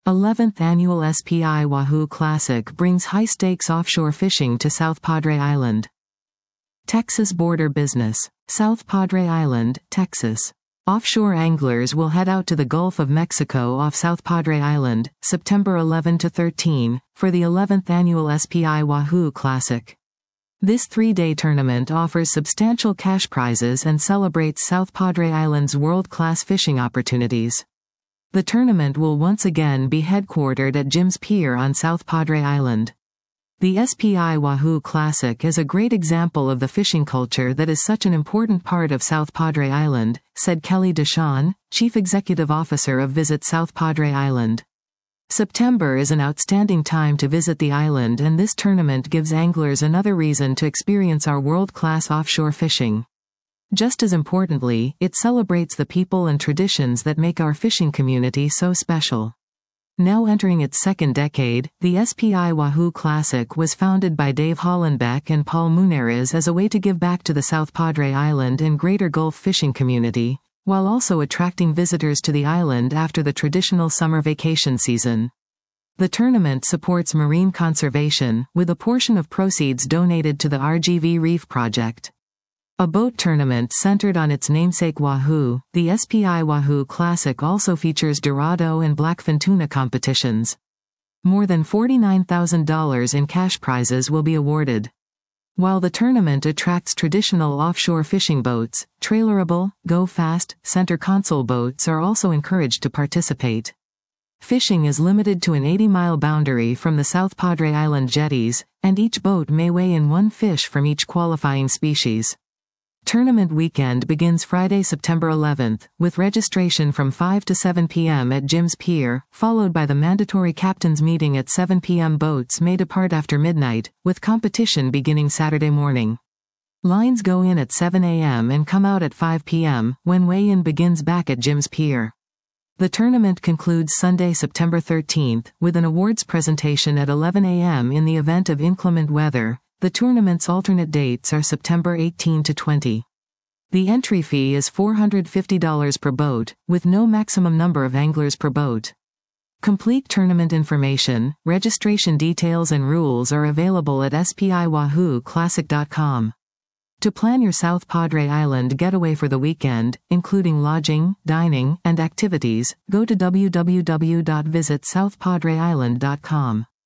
11th Annual SPI Wahoo Classic brings high-stakes offshore fishing to South Padre Island. Texas Border Business. South Padre Island, Texas. Offshore anglers will head out to the Gulf of Mexico off South Padre Island, September 11 to 13, for the 11th Annual SPI Wahoo Classic. This three-day tournament offers substantial cash prizes and celebrates South Padre Island's world-class fishing opportunities. The tournament will once again be headquartered at Jim's Pier on South Padre Island. The SPI Wahoo Classic is a great example of the fishing culture that is such an important part of South Padre Island, said Kelly DeShawn, Chief Executive Officer of Visit South Padre Island. September is an outstanding time to visit the island, and this tournament gives anglers another reason to experience our world-class offshore fishing. Just as importantly, it celebrates the people and traditions that make our fishing community so special. Now entering its second decade, the SPI Wahoo Classic was founded by Dave Hollenbeck and Paul Munarriz as a way to give back to the South Padre Island and greater Gulf fishing community, while also attracting visitors to the island after the traditional summer vacation season. The tournament supports marine conservation, with a portion of proceeds donated to the RGV Reef Project. A boat tournament centered on its namesake Wahoo, the SPI Wahoo Classic also features Dorado and Blackfin tuna competitions. More than $49,000 in cash prizes will be awarded. While the tournament attracts traditional offshore fishing boats, trailerable, go-fast, center console boats are also encouraged to participate. Fishing is limited to an 80-mile boundary from the South Padre Island jetties, and each boat may weigh in one fish from each qualifying species. Tournament weekend begins Friday, September 11th, with registration from 5 to 7 p.m. at Jim's Pier, followed by the mandatory captain's meeting at 7 p.m. Boats may depart after midnight, with competition beginning Saturday morning. Lines go in at 7 a.m. and come out at 5 p.m., when weigh-in begins back at Jim's Pier. The tournament concludes Sunday, September 13th, with an awards presentation at 11 a.m. in the event of inclement weather. The tournament's alternate dates are September 18 to 20. The entry fee is $450 per boat, with no maximum number of anglers per boat. Complete tournament information, registration details and rules are available at spiwahooclassic.com. To plan your South Padre Island getaway for the weekend, including lodging, dining, and activities, go to www.visitsouthpadreisland.com.